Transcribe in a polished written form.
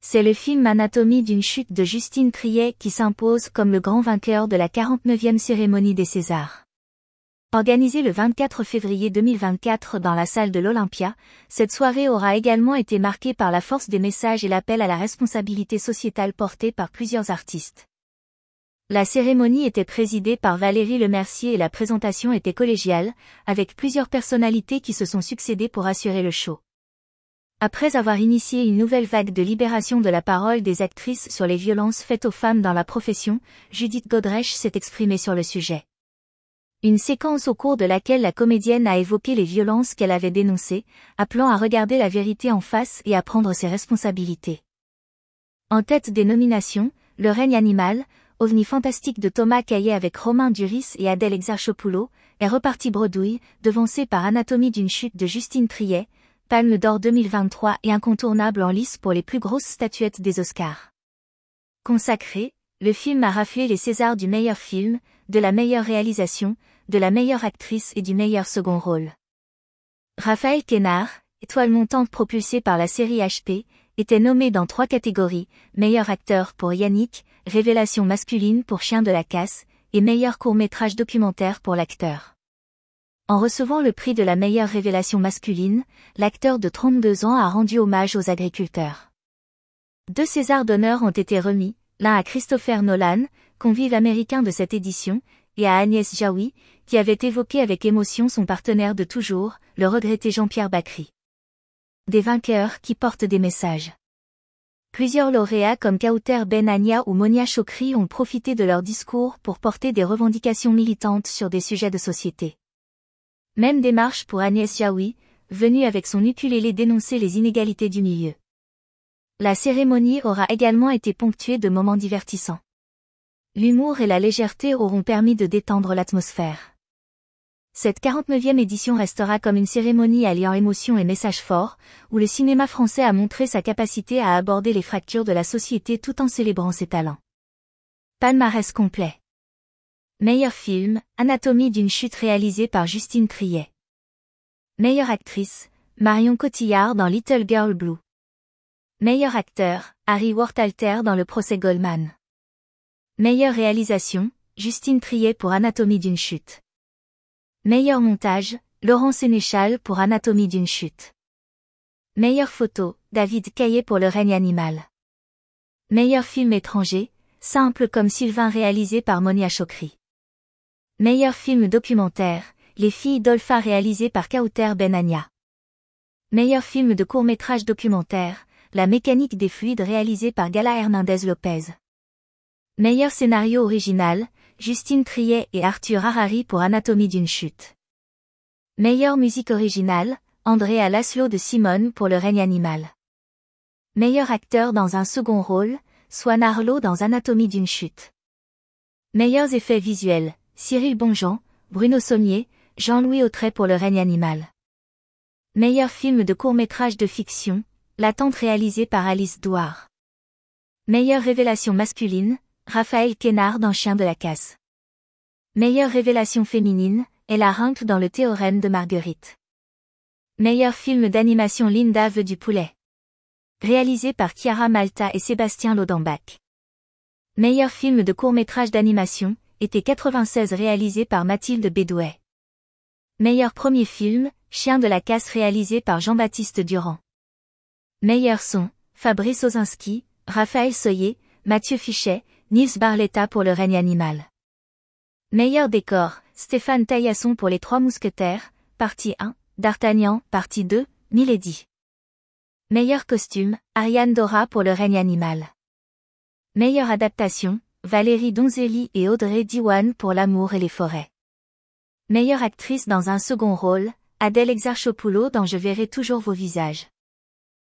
C'est le film Anatomie d'une chute de Justine Triet qui s'impose comme le grand vainqueur de la 49e cérémonie des Césars. Organisée le 24 février 2024 dans la salle de l'Olympia, cette soirée aura également été marquée par la force des messages et l'appel à la responsabilité sociétale porté par plusieurs artistes. La cérémonie était présidée par Valérie Lemercier et la présentation était collégiale, avec plusieurs personnalités qui se sont succédées pour assurer le show. Après avoir initié une nouvelle vague de libération de la parole des actrices sur les violences faites aux femmes dans la profession, Judith Godrèche s'est exprimée sur le sujet. Une séquence au cours de laquelle la comédienne a évoqué les violences qu'elle avait dénoncées, appelant à regarder la vérité en face et à prendre ses responsabilités. En tête des nominations, Le règne animal, OVNI fantastique de Thomas Caillet avec Romain Duris et Adèle Exarchopoulos, est reparti bredouille, devancé par Anatomie d'une chute de Justine Triet, Palme d'or 2023 et incontournable en lice pour les plus grosses statuettes des Oscars. Consacré, le film a raflé les Césars du meilleur film, de la meilleure réalisation, de la meilleure actrice et du meilleur second rôle. Raphaël Quénard, étoile montante propulsée par la série HP, était nommé dans 3 catégories, meilleur acteur pour Yannick, révélation masculine pour Chien de la casse, et meilleur court-métrage documentaire pour l'acteur. En recevant le prix de la meilleure révélation masculine, l'acteur de 32 ans a rendu hommage aux agriculteurs. 2 Césars d'honneur ont été remis, l'un à Christopher Nolan, convive américain de cette édition, et à Agnès Jaoui, qui avait évoqué avec émotion son partenaire de toujours, le regretté Jean-Pierre Bacri. Des vainqueurs qui portent des messages. Plusieurs lauréats comme Kauter Ben Ania ou Monia Chokri ont profité de leur discours pour porter des revendications militantes sur des sujets de société. Même démarche pour Agnès Jaoui, venue avec son ukulélé dénoncer les inégalités du milieu. La cérémonie aura également été ponctuée de moments divertissants. L'humour et la légèreté auront permis de détendre l'atmosphère. Cette 49e édition restera comme une cérémonie alliant émotion et message fort, où le cinéma français a montré sa capacité à aborder les fractures de la société tout en célébrant ses talents. Palmarès complet. Meilleur film, Anatomie d'une chute réalisé par Justine Triet. Meilleure actrice, Marion Cotillard dans Little Girl Blue. Meilleur acteur, Harry Wortalter dans Le procès Goldman. Meilleure réalisation, Justine Triet pour Anatomie d'une chute. Meilleur montage, Laurent Sénéchal pour Anatomie d'une chute. Meilleure photo, David Caillet pour Le règne animal. Meilleur film étranger, Simple comme Sylvain réalisé par Monia Chokri. Meilleur film documentaire, Les filles d'Olpha réalisé par Kauter Ben Ania. Meilleur film de court-métrage documentaire, La mécanique des fluides réalisé par Gala Hernandez Lopez. Meilleur scénario original, Justine Triet et Arthur Harari pour Anatomie d'une chute. Meilleure musique originale, Andrea Laszlo de Simone pour Le règne animal. Meilleur acteur dans un second rôle, Swan Arlo dans Anatomie d'une chute. Meilleurs effets visuels, Cyril Bonjean, Bruno Sommier, Jean-Louis Autret pour Le règne animal. Meilleur film de court-métrage de fiction, L'attente réalisé par Alice Douard. Meilleure révélation masculine, Raphaël Quénard dans Chien de la casse. Meilleure révélation féminine, Ella Hunt dans Le théorème de Marguerite. Meilleur film d'animation Linda veut du poulet. Réalisé par Chiara Malta et Sébastien Lodenbach. Meilleur film de court-métrage d'animation, Été 96 réalisé par Mathilde Bédouet. Meilleur premier film, Chien de la casse réalisé par Jean-Baptiste Durand. Meilleur son, Fabrice Osinski, Raphaël Soyer, Mathieu Fichet, Nils Barletta pour Le règne animal. Meilleur décor, Stéphane Taillasson pour Les Trois Mousquetaires, partie 1, D'Artagnan, partie 2, Milady. Meilleur costume, Ariane Dora pour Le règne animal. Meilleure adaptation, Valérie Donzelli et Audrey Diwan pour L'amour et les forêts. Meilleure actrice dans un second rôle, Adèle Exarchopoulos dans Je verrai toujours vos visages.